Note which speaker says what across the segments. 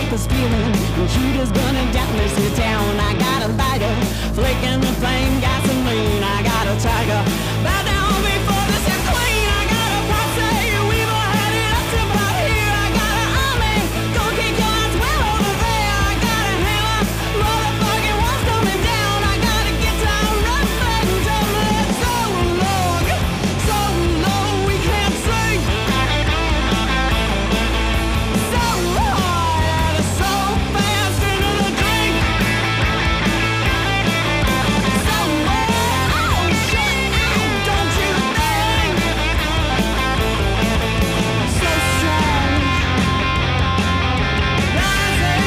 Speaker 1: the spewing, the shooters burning down this here town. I got a lighter, flicking the flame, gasoline. I got a tiger, bow down before this is clean. I got a posse, we've all had it up to about here. I got an army, don't kick your ass well over there. I got a hammer, motherfucking walls coming down. I got a guitar, rough and tumbling. So long we can't sing. So hard, so fast into the drink. So oh shit, don't you think? So strong, rising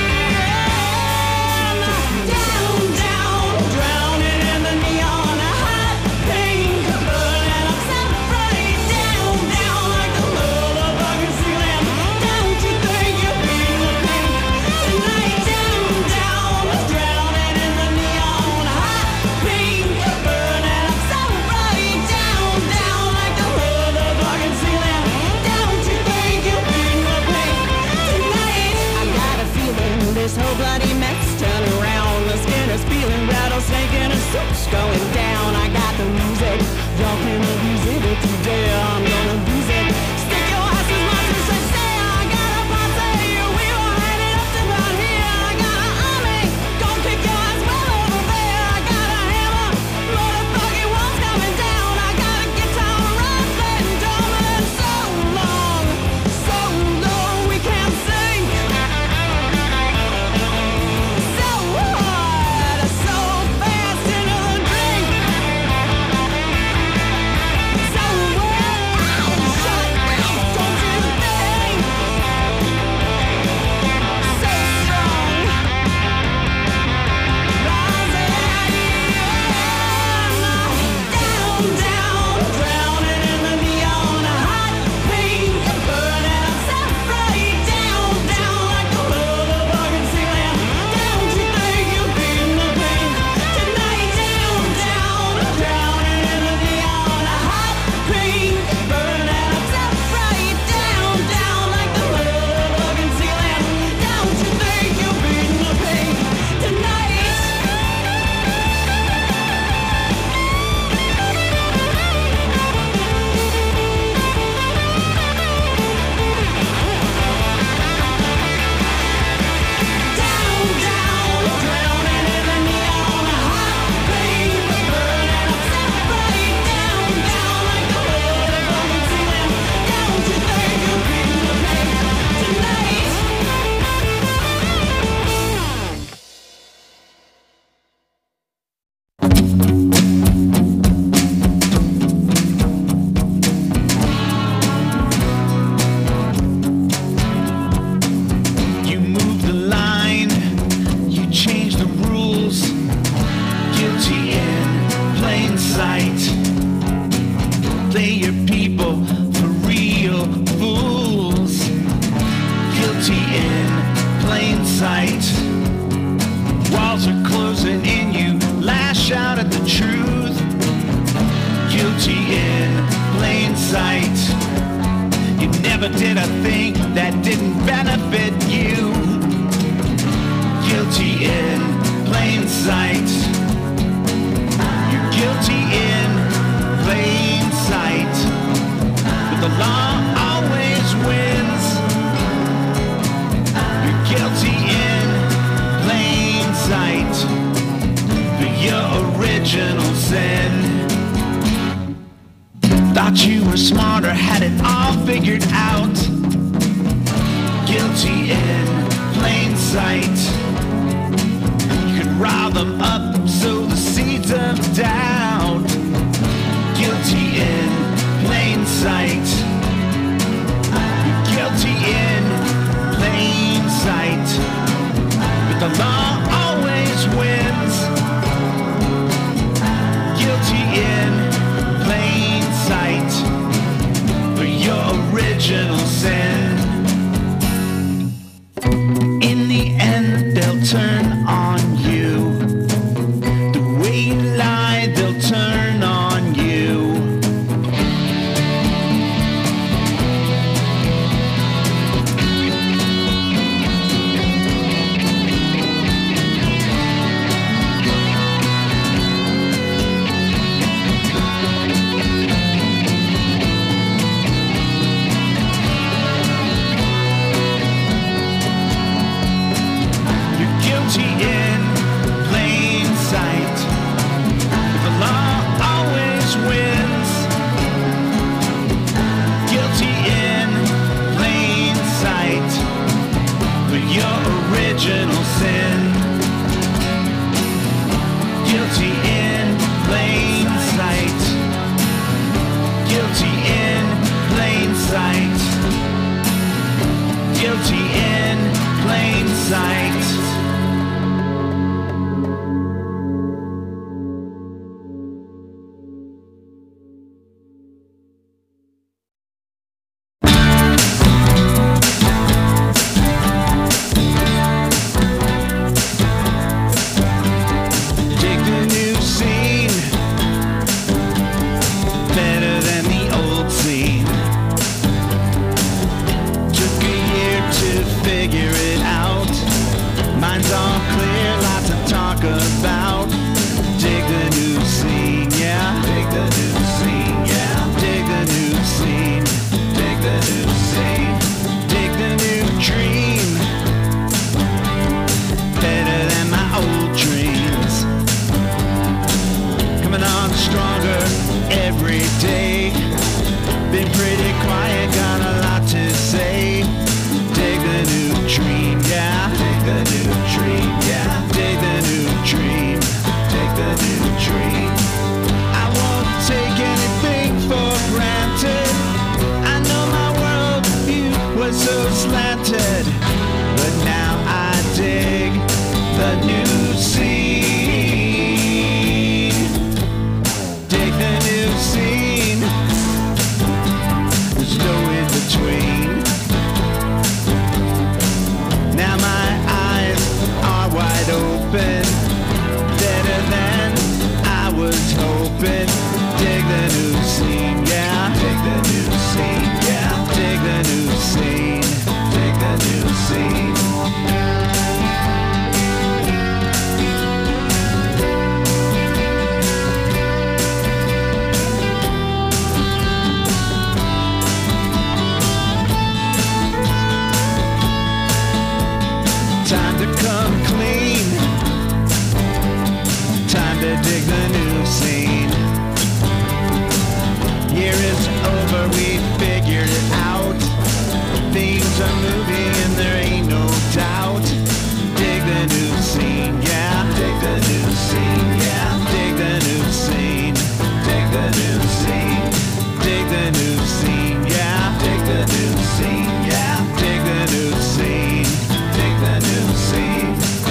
Speaker 1: down, drowning in the neon, hot pink, burning up so bright. Down like the motherfucking ceiling. Don't you think you're being the pink tonight? Down, drowning in the neon, hot pink, burning up so bright. Down like the motherfucking ceiling. Don't you think you're being the pink tonight? I got a feeling this whole bloody mess turn around. The skin is feeling, rattlesnake and a soup's going down. I got the music, y'all can abuse it today. I'm gonna abuse it. Stick your ass as much as they say. I got a posse, we all had it up to about here. I got an army, don't kick your ass well over there. I got a hammer, motherfucking walls coming down. I got a guitar, rough and tumbling. So long we can't sing. So hard, so fast into the drink. So shut don't you think? So strong, rising down, drowning in the neon, hot pink, burning up so bright. Down like the motherfucking ceiling. Don't you think you're being the pink tonight? Down, drowning in the neon, hot pink, burning up so bright. Down like the motherfucking ceiling. Don't you think you're being the pink tonight? Down, drowning in the neon, hot pink, burning up so bright. Down like the motherfucking ceiling. Don't you think you're being the pink tonight?
Speaker 2: You move the line, you change the rules. Guilty in plain sight. Play your people for real fools. Guilty in plain sight. Walls are closing in, you lash out at the truth. Guilty in plain sight. You never did a thing that didn't benefit you. Guilty in plain sight. You're guilty in plain sight. But the law always wins. You're guilty in plain sight for your original sin. Thought you were smarter, had it all figured out. Guilty in plain sight. You could rile them up, sow the seeds of doubt. Guilty in plain sight. You're guilty in plain sight. But the law always wins. Guilty in plain sight for your original sin. In the end, they'll turn on you. The way you lie, they'll turn on you. new dream, yeah. Take the new dream, take the new dream. I won't take anything for granted. I know my worldview was so slanted, but now I dig the new scene. Dig the new scene. There's no in between. Now my eyes are wide open, better than I was hoping. Dig the new scene, yeah. Dig the new scene, yeah. Dig the new scene. Dig the new scene. Time to come clean. Time to dig the new scene. Year is over, we figured it out. Things are moving and there ain't no doubt. Dig the new scene, yeah. Dig the new scene, yeah. Dig the new scene. Dig the new scene. Dig the new scene, yeah. Dig the new scene, yeah. Dig the new scene. Dig the new scene.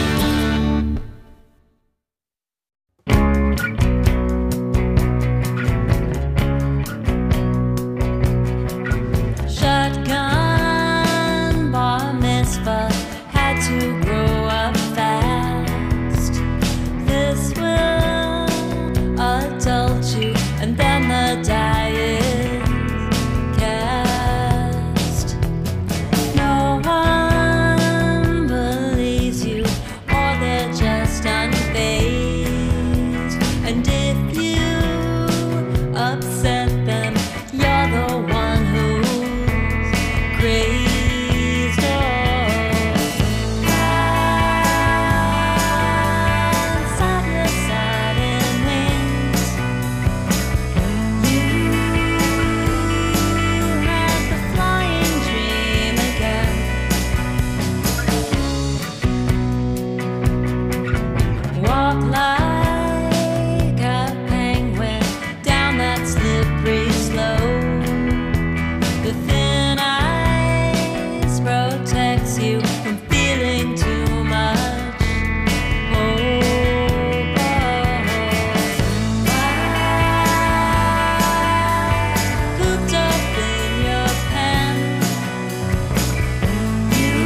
Speaker 3: Shotgun bar mitzvah had to grow up fast. This will adult you, and then the die is cast. No one believes you, or they're just unfazed. And if you upset them, you're the one who's crazed. Side to side in wings, you had the flying dream again. Walk like a penguin down that slippery slope. The thin ice protects you from feeling too much hope. Cooped up in your pen, you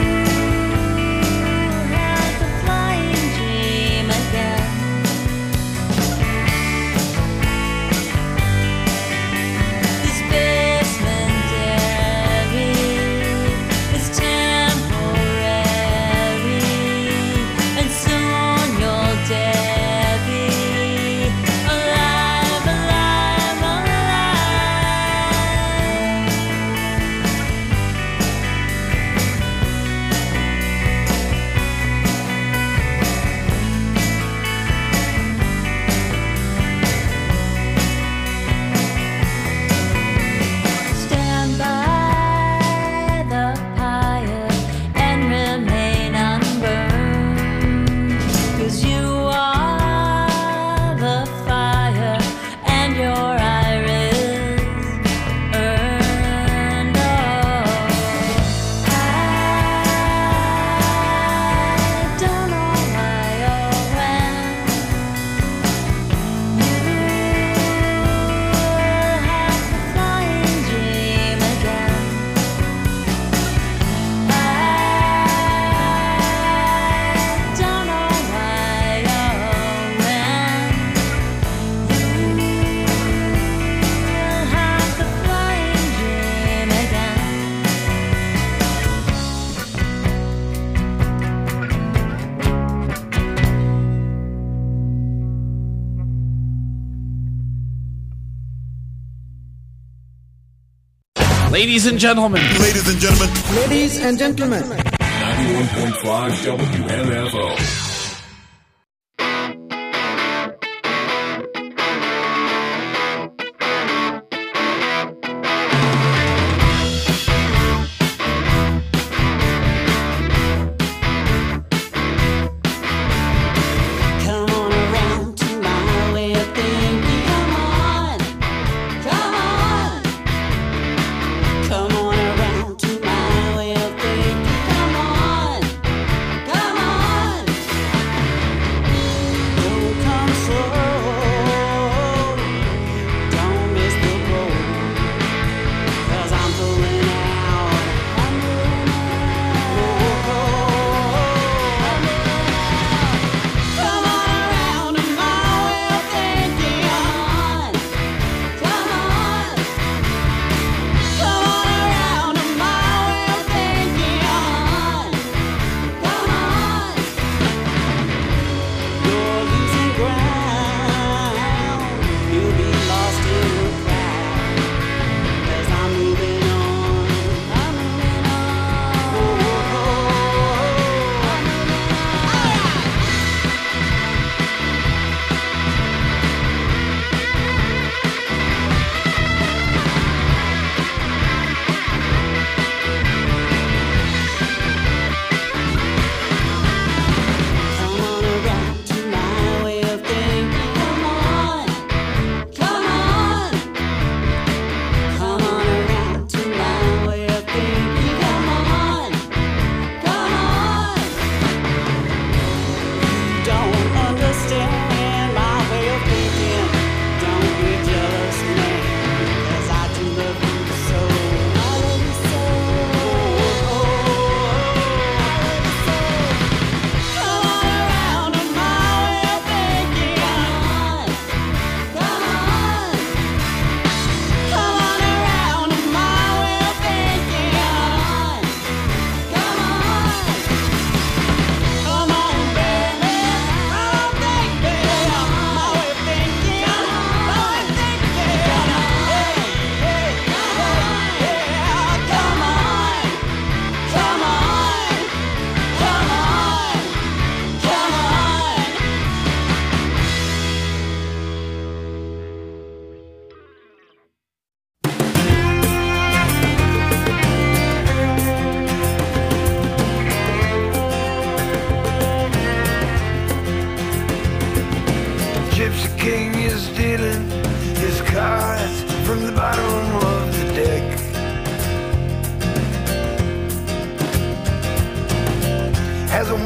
Speaker 3: had the flying dream again. This basement is temporary, and soon you'll dare be alive, alive, alive. Stand by the pyre and remain unburned, 'cause you are the fire and your iris earned. I don't know why or when you have the flying dream again. I don't know why or when you have the flying dream again.
Speaker 4: Ladies and gentlemen,
Speaker 5: Ladies and gentlemen,
Speaker 6: Ladies and gentlemen,
Speaker 7: 91.5 WMFO.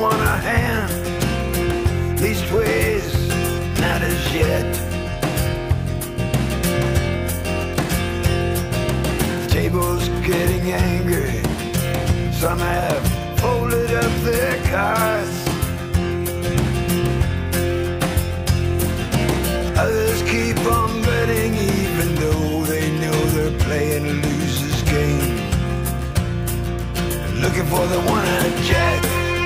Speaker 4: want a hand, leastways not as yet. The table's getting angry. Some have folded up their cards. Others keep on betting even though they know they're playing a loser's game. Looking for the one-eyed jack.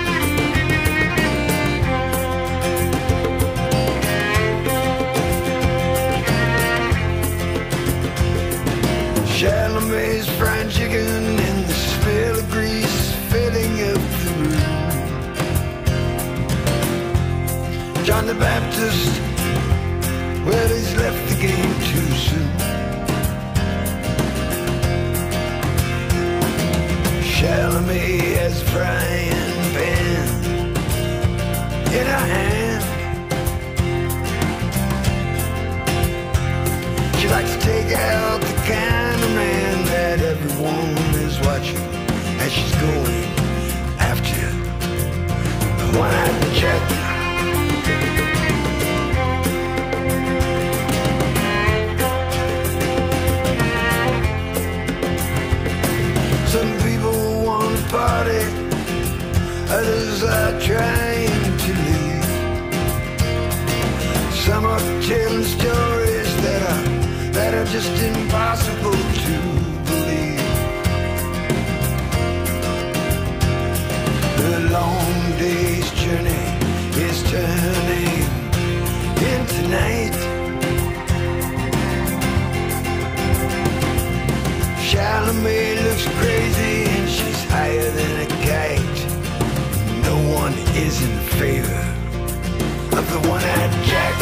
Speaker 4: Chalamet's fried chicken and the smell of grease filling up the room. John the Baptist, well, he's left the game too soon. Chalamet has a frying pan in her hand. She likes to take out the kind of man that everyone is watching as she's going after the one-eyed jack. Some people want to party, others are trying to leave. Some are telling stories that are just impossible to believe. The long day's journey is turning into night. Chalamet looks crazy and she's higher than a kite. No one is in favor of the one-eyed jack.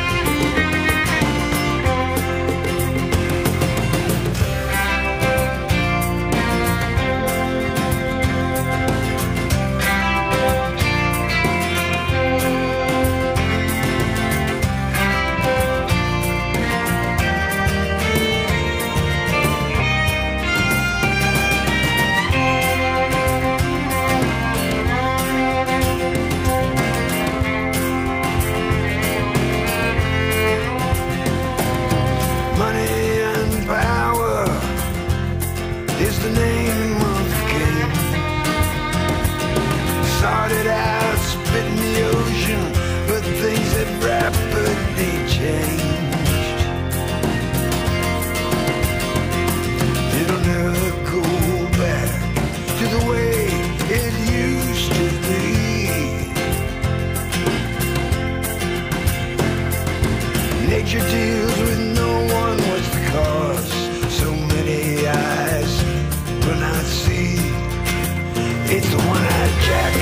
Speaker 4: Nature deals with no one. What's the cause? So many eyes will not see. It's the one-eyed jack.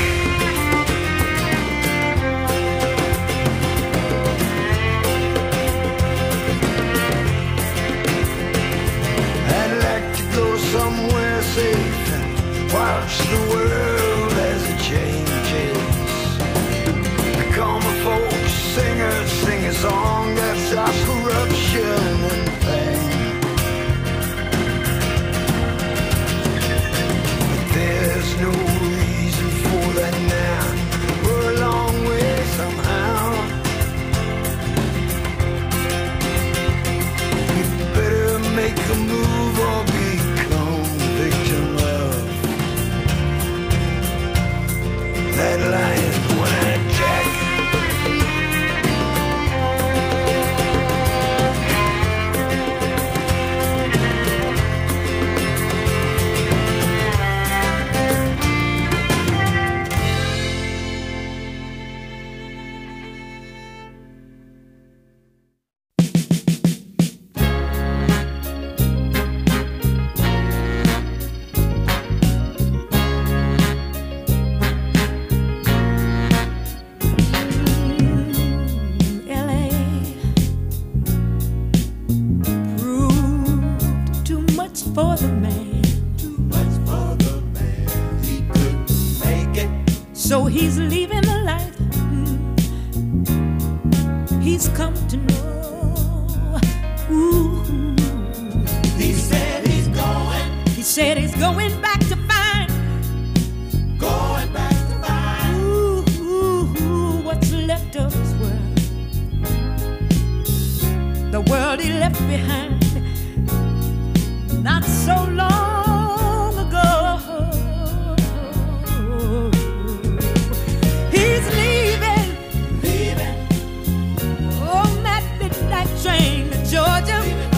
Speaker 4: I'd like to go somewhere safe and watch the world as it changes. I call my folks singers, sing a song that stops corruption and pain. But there's no reason for that now. We're a long way somehow. We better make a move or become victim of that lion one-eyed jack.
Speaker 3: For the man, too much for the man, he couldn't make it. So he's leaving the life he's come to know. Ooh. He said he's going back to find. Going back to find. Ooh. left behind not so long ago. He's leaving on that midnight train to Georgia.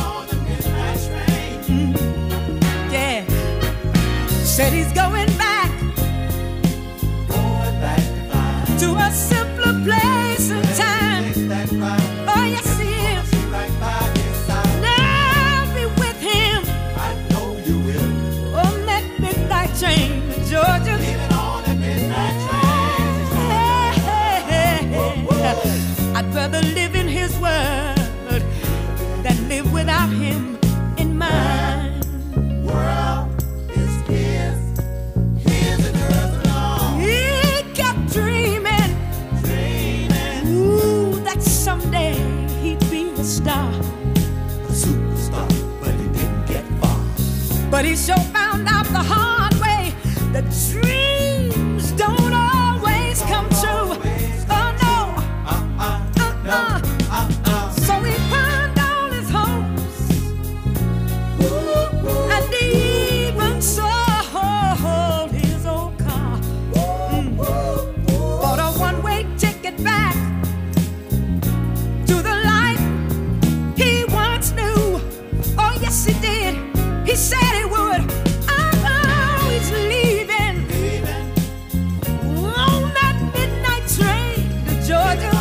Speaker 3: Yeah, said he's going back to a simpler place and time. Oh yes he is. Now be with him on that midnight train to Georgia. I'd rather live in his world than live without him in mine. He kept dreaming, ooh, that someday he'd be a star. But he sure found out the hard way that dreams don't always come true. Oh no. So he pawned all his hopes, and he even sold his old car. Bought a one-way ticket back to the life he once knew. Oh yes he did. He said he would. Oh, he's leaving on that midnight train to Georgia.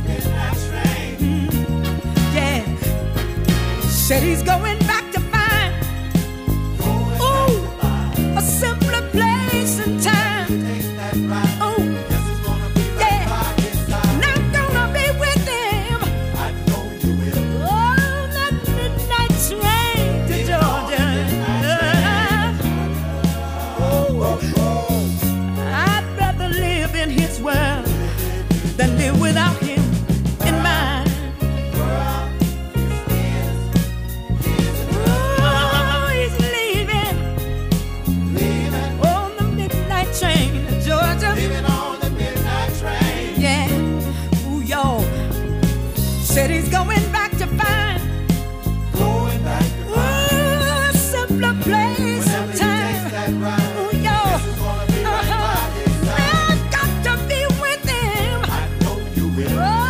Speaker 3: Yeah, said he's going back to find, ooh, a simpler place and time. Oh, yeah, and I'm gonna be with him on that midnight train to Georgia. I'd rather live in his world than live without him in mine. Oh, he's leaving on the midnight train to Georgia. Yeah, ooh, y'all. Said he's going back to find, ooh, a simpler place and time. Ooh, y'all. I've got to be with him. Oh,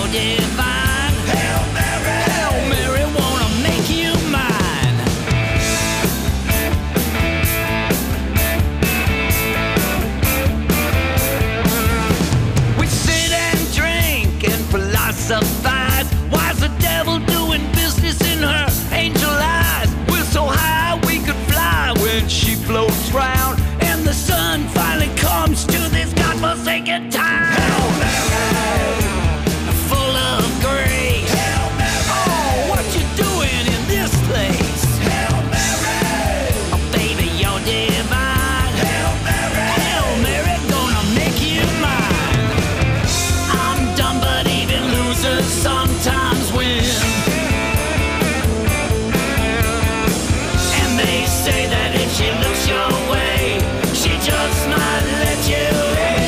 Speaker 1: you're divine. Hail Mary, Hail Mary, wanna make you mine. We sit and drink and philosophize. Why's the devil doing business in her angel eyes? We're so high we could fly when she floats round, and the sun finally comes to this godforsaken town. Hail Mary, full of grace. Hail Mary, oh, what you doing in this place? Hail Mary, oh baby, you're divine. Hail Mary, Hail Mary, gonna make you mine. I'm dumb, but even losers sometimes win. And they say that if she looks your way, she just might let you in.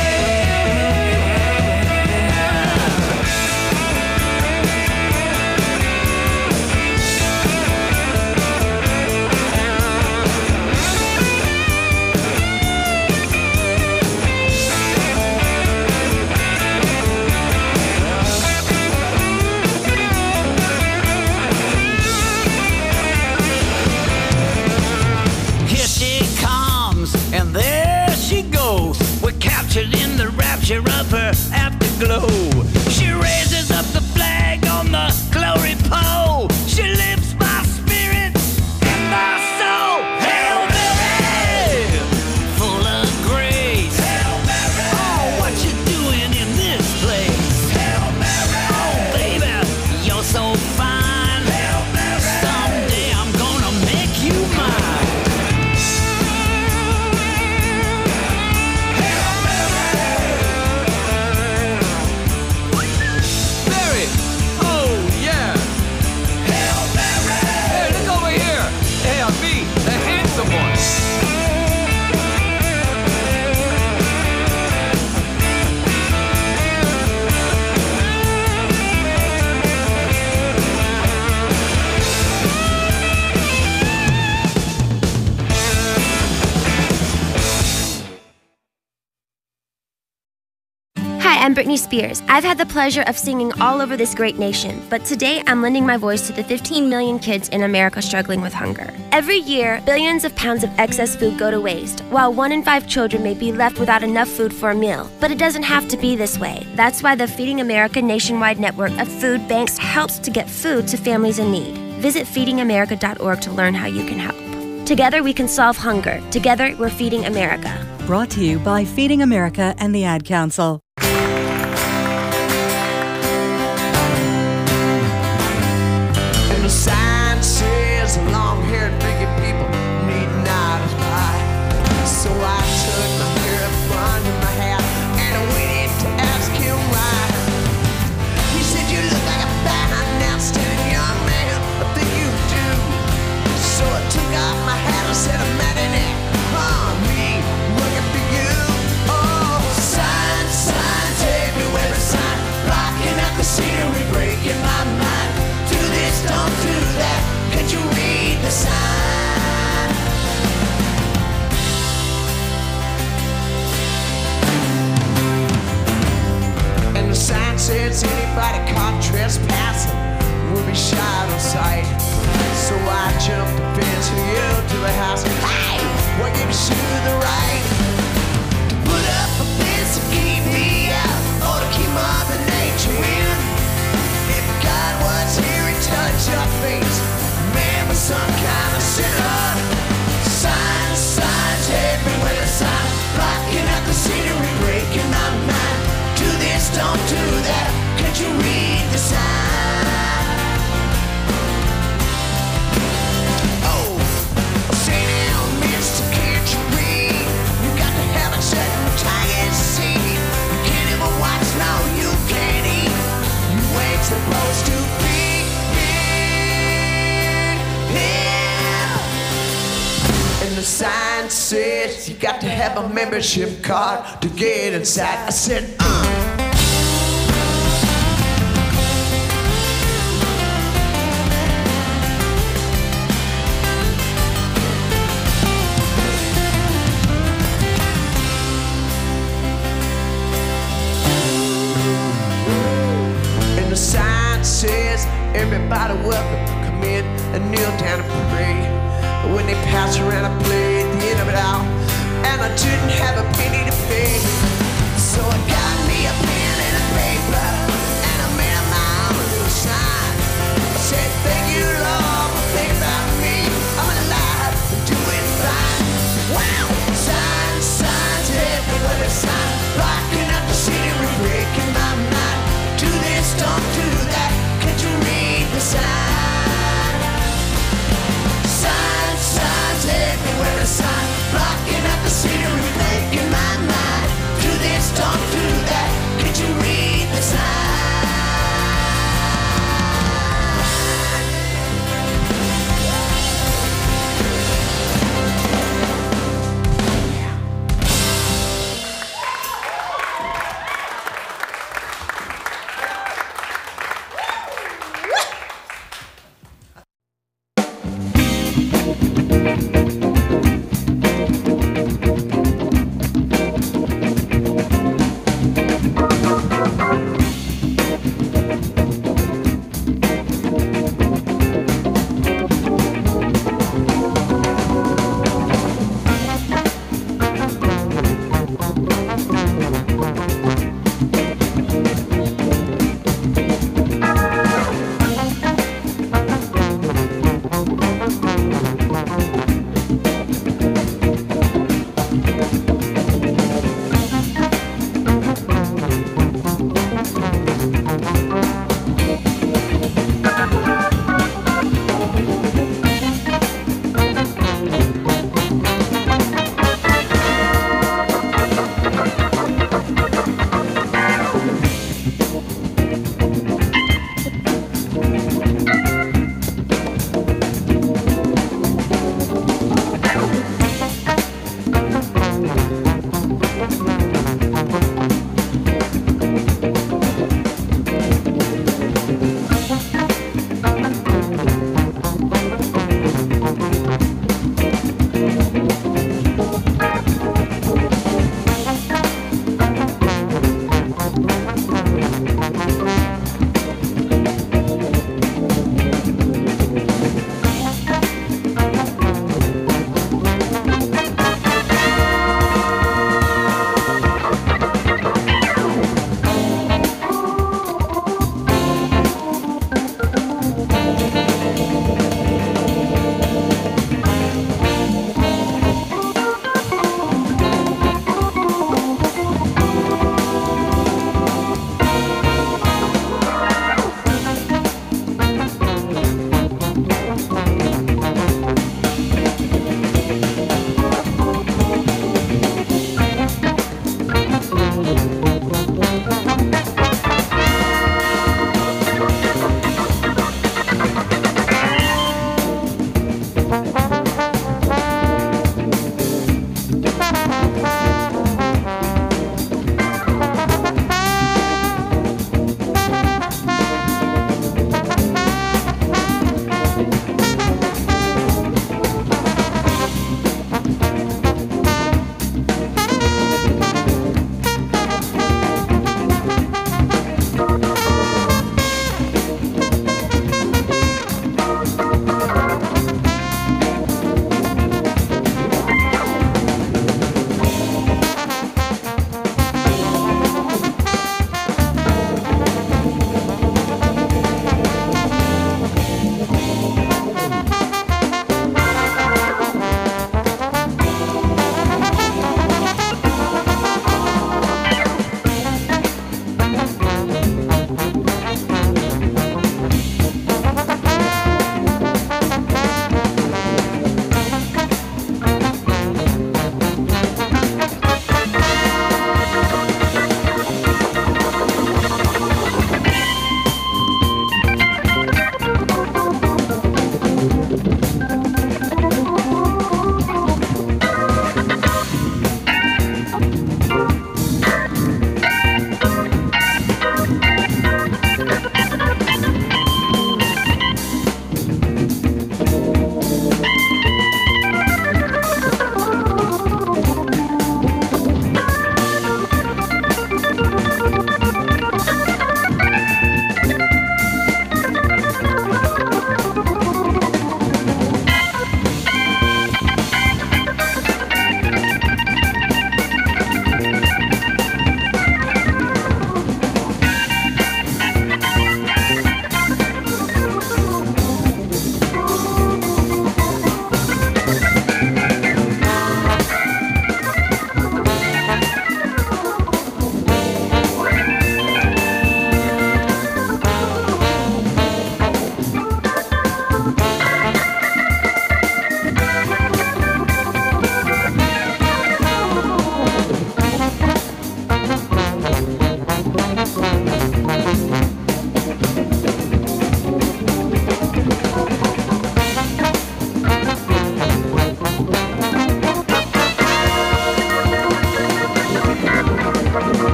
Speaker 1: Here she comes, and there she goes. We're captured in the rapture of her afterglow. She raises up the flag on the glory pole. She lifts my spirit and my soul. Hail Mary, full of grace. Hail Mary, oh, what you doing in this place? Hail Mary, oh baby, you're so fine. Hail Mary, someday I'm gonna make you mine. Mary! Oh, yeah! Hail Mary! Hey, look over here! Hey, I'm me, the handsome one!
Speaker 5: Hi, I'm Britney Spears. I've had the pleasure of singing all over this great nation, but today I'm lending my voice to the 15 million kids in America struggling with hunger. Every year, billions of pounds of excess food go to waste, while 1 in 5 children may be left without enough food for a meal. But it doesn't have to be this way. That's why the Feeding America nationwide network of food banks helps to get food to families in need. Visit feedingamerica.org to learn how you can help. Together we can solve hunger. Together we're feeding America.
Speaker 6: Brought to you by Feeding America and the Ad Council.
Speaker 4: And the sign says long-haired bigot people need not apply. So I took my hair up under my hat and I went in to ask him why. He said, you look like a fine, outstanding young man. I think you do. So I took off my hat and said, I'm mad at it. Me, looking for you. Oh, sign, sign, everywhere a sign. Blocking out the scenery, breaking my mind. Do this, don't do that. Can't you read the sign? And the sign says anybody caught trespassing will be shot on sight. So I jumped the fence and yelled to the house, hey, what gives you the right to put up a fence to keep me out or to keep Mother Nature in? If God was here and touched your face, man was some kind of sinner. Signs, signs everywhere, signs blocking out the scenery, breaking my mind. Do this, don't do that. Can't you read the sign? Oh, say now, mister, can't you read? You got to have a certain tiger seed. You can't even watch, no, you can't eat. You ain't supposed to be here. And the sign says you got to have a membership card to get inside. I said,
Speaker 8: Everybody welcome, come in and kneel down and pray. But when they pass around, I play at the end of it all, and I didn't have a penny to pay. So I got me a pen and a paper, and I made my own little sign. I said, thank you, Lord, for thinking about me. I'm alive and doing fine. Wow! Signs, signs everywhere, a sign blocking up the city, breaking my mind. Do this, don't do that. Can't you read the sign? Signs, signs everywhere, a sign blocking up the city, breaking my mind. Do this, don't do that. Can't you read the sign?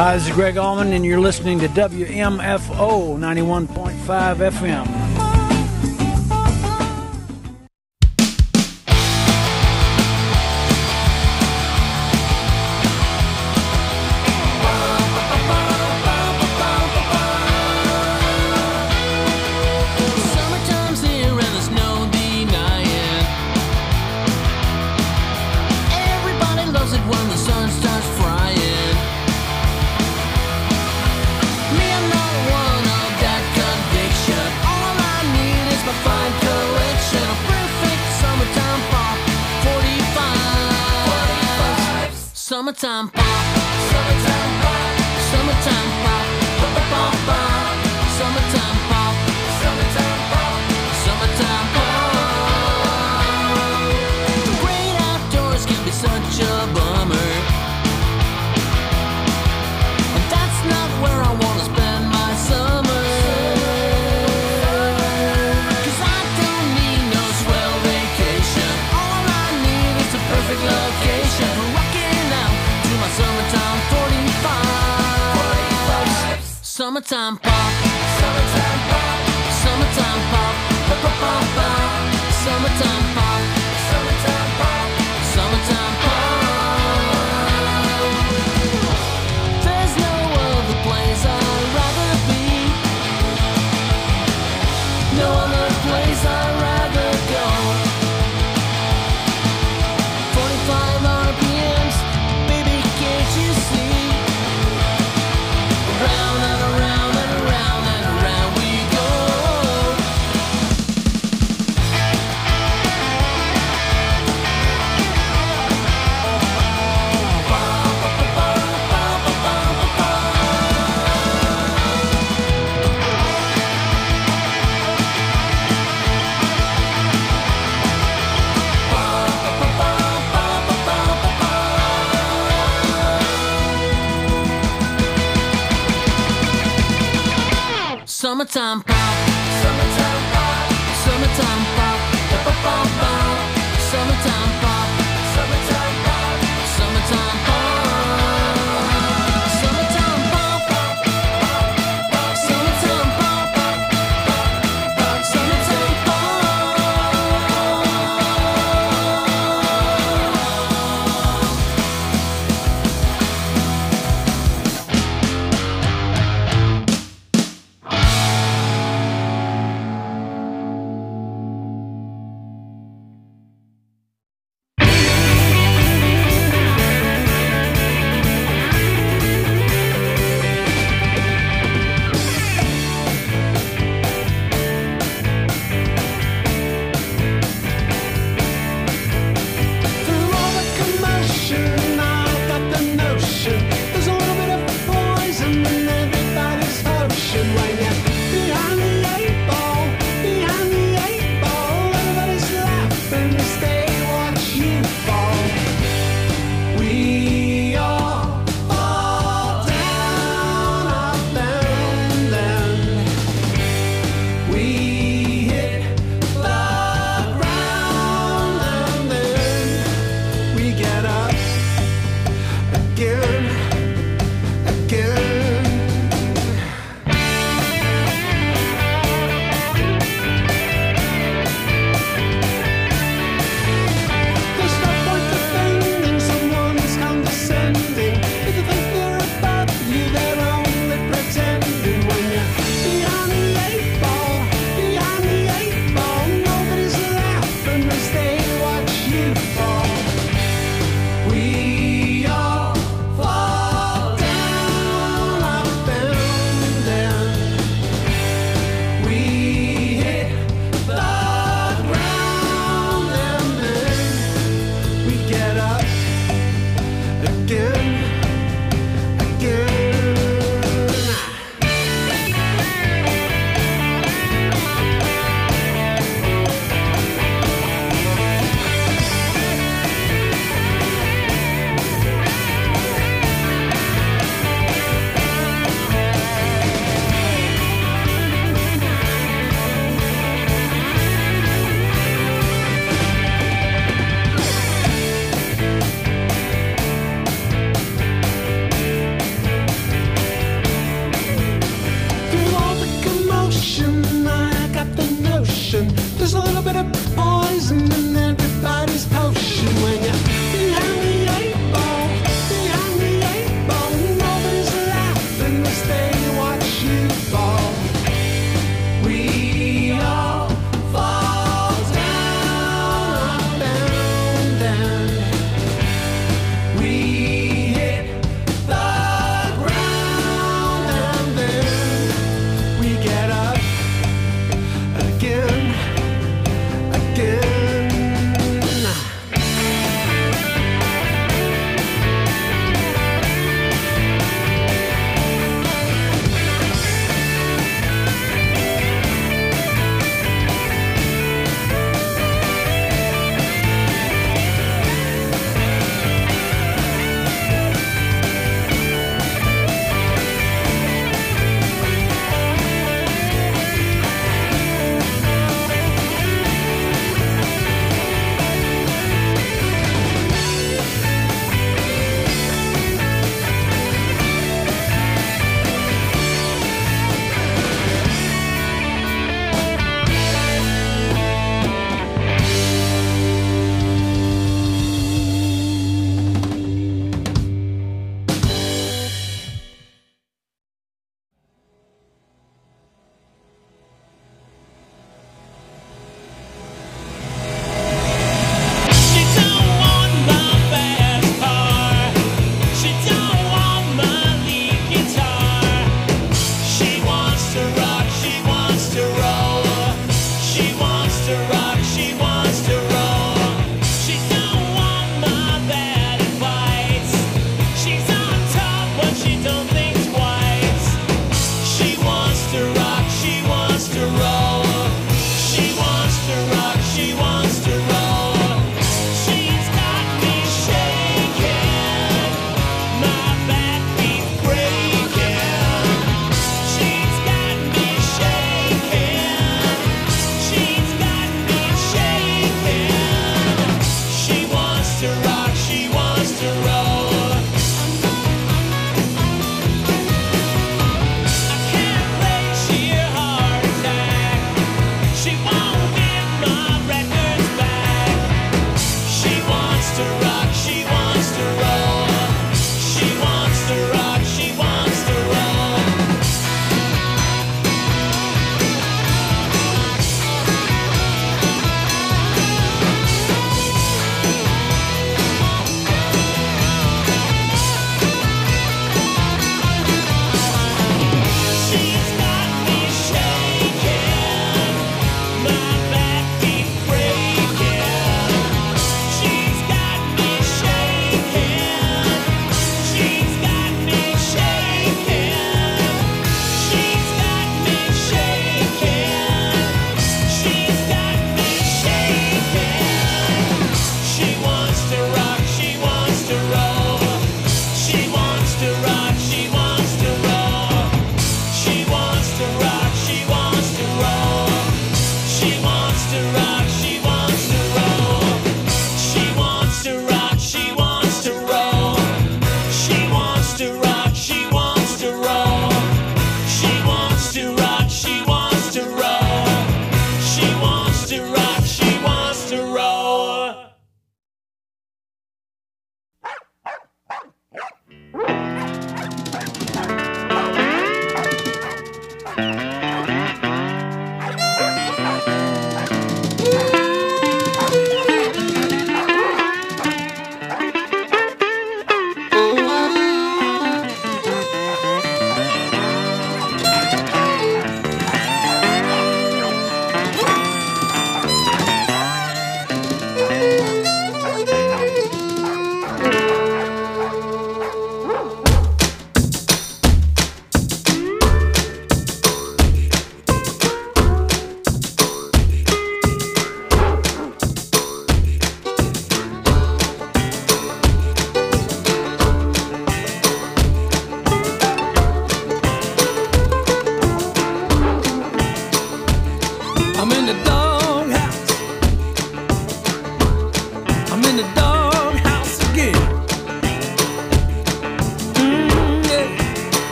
Speaker 9: Hi, this is Greg Allman, and you're listening to WMFO 91.5 FM.
Speaker 1: Summertime's here and there's no denying. Everybody loves it when the sun starts frying. Me, I'm not one of that conviction. All I need is my fine collection of perfect summertime pop 45. Summertime pop. Summertime pop. Summertime pop. Pop, pop, pop, pop. Summertime pop. Summertime pop. Summertime pop. The great outdoors can be such a bummer. And that's not where I wanna spend my summer. 'Cause I don't need no swell vacation. All I need is a perfect location for rocking out to my summertime 45. Summertime pop. Summertime pop. Summertime pop. Pop, pop, pop, pop. Summertime pop. Summertime pop. Summertime pop. There's no other place I'd rather be. No other place I'd rather go. 45 RPMs, baby, can't you see? Round and around and around and around we go. Summertime pop. Summertime pop. Summertime pop. Pop, pop, pop, pop. Summertime pop. Summertime pop. Summertime pop. Summertime pop. Summertime pop. Summertime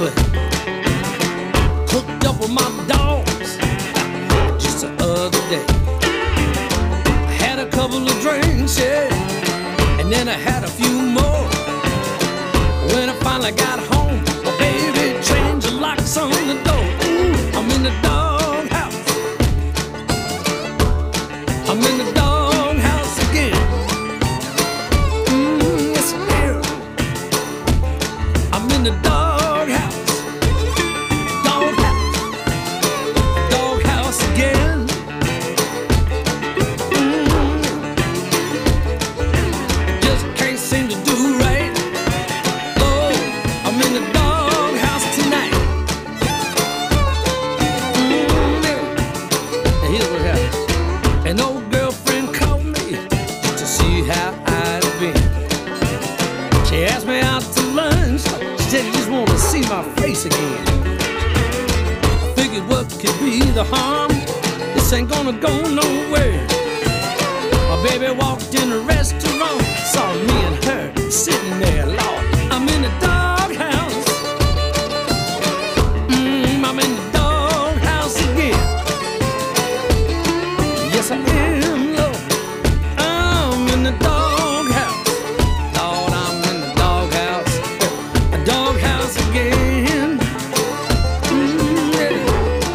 Speaker 10: play. Hooked up with my dogs just the other day. I had a couple of drinks, yeah, and then I had a few more. When I finally got home, my baby changed the locks on the door. Ooh, I'm in the doghouse. I'm in the doghouse again. Yes, I am. I'm in the doghouse. Doghouse. Doghouse again. Just can't seem to do right. Oh, I'm in the doghouse tonight. And here's what happened. An old girlfriend called me to see how I'd been. She asked me out to lunch. She said, you just want to see my face again. I figured what could be the harm? This ain't gonna go nowhere. My baby walked in the restaurant, saw me and her sitting there. Lord, I'm in the doghouse. I'm in the doghouse again. Yes, I am, Lord. I'm in the doghouse. Lord, I'm in the doghouse. A doghouse again. Yeah.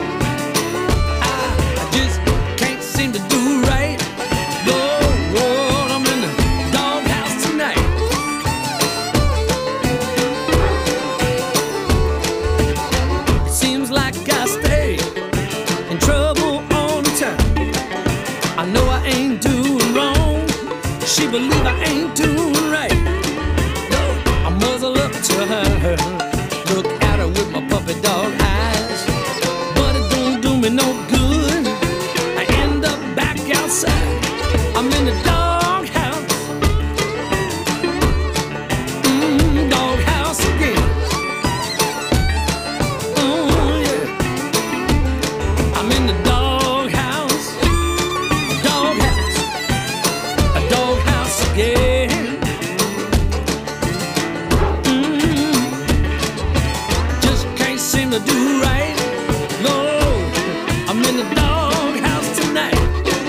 Speaker 10: I just can't seem to do right. Lord, I'm in the doghouse tonight. It seems like I stay in trouble all the time. I know I ain't doing wrong. She believe I ain't doing right. No, I muzzle up to her, look at her with my puppy dog eyes. But it don't do me no good. I end up back outside. I'm in the doghouse. Doghouse again. Oh yeah. I'm in the doghouse. Doghouse. A doghouse again. Just can't seem to do right. No, I'm in the doghouse tonight.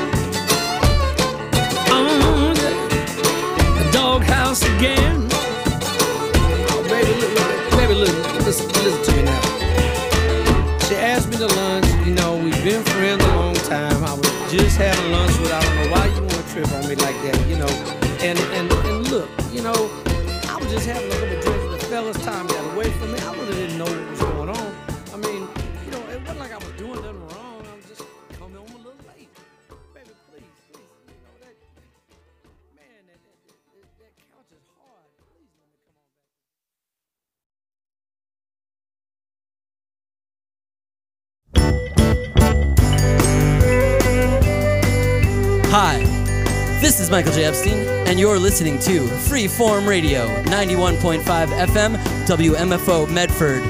Speaker 10: Yeah. A doghouse again. Oh, baby, listen to me now. She asked me to lunch. You know, we've been friends a long time. I was just having lunch with her. I don't know why you want to trip on me like that, you know. And look, you know, I was just having a little drink with the fellas. Time got away from me. I really didn't know what was going on. I mean, you know, it wasn't like I was doing nothing wrong. I was just coming home a little late. Baby, please, you know that, man, that couch is hard. Please let me come on back.
Speaker 11: Hi, this is Michael J. Epstein, and you're listening to Freeform Radio, 91.5 FM, WMFO Medford.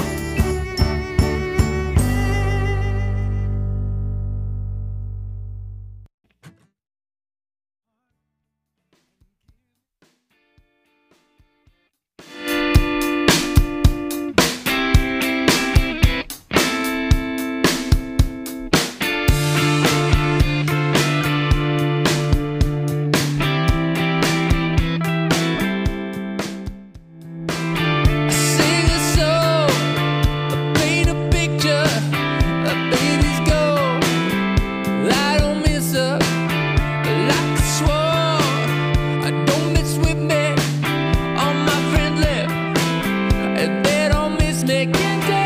Speaker 12: Sing a song, paint a picture, a baby's goal. I don't miss her, like I swore. I don't mess with me, all my friends left, and they don't miss me. Can't